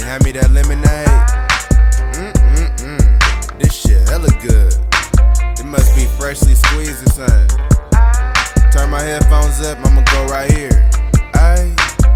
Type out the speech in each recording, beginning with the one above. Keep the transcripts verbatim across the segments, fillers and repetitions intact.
hand me that lemonade. Mm-mm-mm. This shit hella good. It must be freshly squeezed or something. Turn my headphones up, I'ma go right here. Ayy.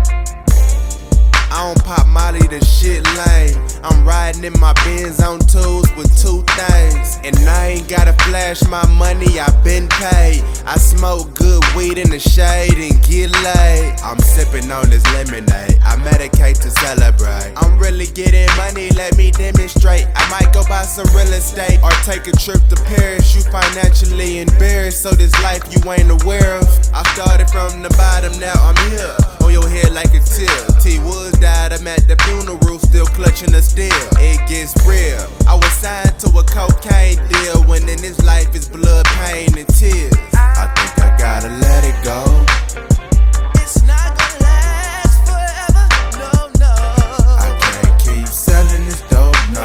I don't pop Molly, the shit lame. I'm riding in my Benz on twos with two things. And I ain't gotta flash my money, I been paid. I smoke good weed in the shade and get laid. I'm sipping on this lemonade, I medicate to celebrate. I'm really getting money, let me demonstrate. I might go buy some real estate or take a trip to Paris. You financially embarrassed, so this life you ain't aware of. I started from the bottom, now I'm here. On your head like a tear. T Woods died, I'm at the funeral, still clutching the steel. It gets real. I was signed to a cocaine deal, when in this life is blood, pain, and tears. I think I gotta let it go. It's not gonna last forever, no, no. I can't keep selling this dope, no.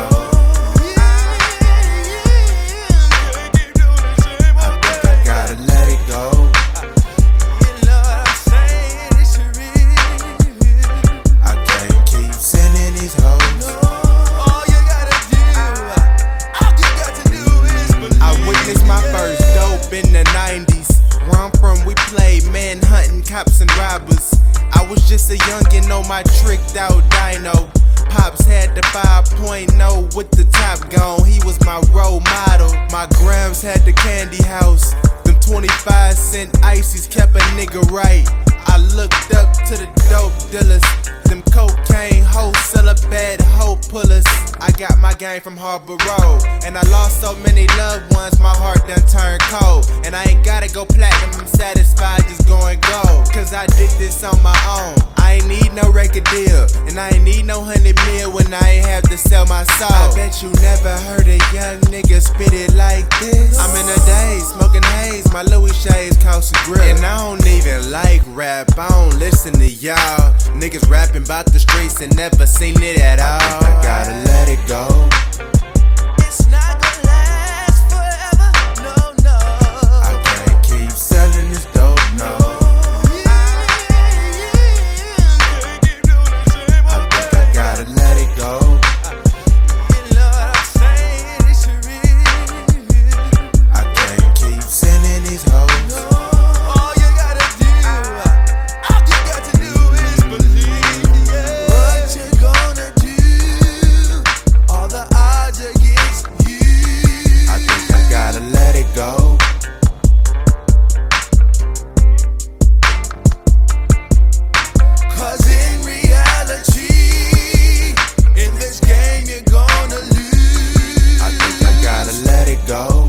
I think I gotta let it go. In the nineties, where I'm from, we played manhunting, cops and robbers. I was just a youngin' on my tricked out dyno. Pops had the five point oh with the top gone. He was my role model. My grams had the candy house. Them twenty-five cent ices kept a nigga right. I looked up to the dope dealers, them cocaine wholesaler, bad hoe pullers. I got my game from Harbor Road, and I lost so many loved ones, my heart done turned cold. And I ain't gotta go platinum, I'm satisfied just going gold. Cause I did this on my own, I ain't need no record deal, and I ain't need no hundred mil when I ain't have to sell my soul. I bet you never heard a young nigga spit it like this. I'm in a daze, smoking haze, my Louis shades cost a grip. And I don't even like rap, I don't listen to y'all niggas rapping about the streets and never seen it at all. I think I gotta let it go. It's not gonna last forever, no, no. I can't keep selling this dope, no. I think I gotta let it go. You know what I'm saying, it's real. I can't keep sending these hoes. All you gotta do, all you got to do is believe, yeah. What you gonna do? All the odds against you. I think I gotta let it go. Cause in reality, in this game you're gonna lose. I think I gotta let it go.